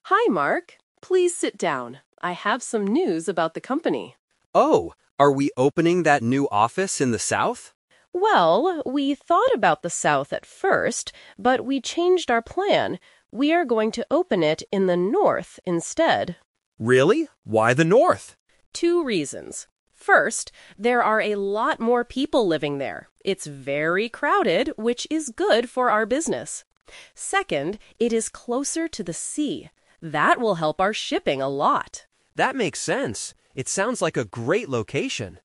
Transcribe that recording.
Hi, Mark. Please sit down. I have some news about the company. Oh, are we opening that new office in the South? Well, we thought about the South at first, but we changed our plan. We are going to open it in the North instead. Really? Why the North? 2 reasons. First, there are a lot more people living there. It's very crowded, which is good for our business. Second, it is closer to the sea. That will help our shipping a lot. That makes sense. It sounds like a great location.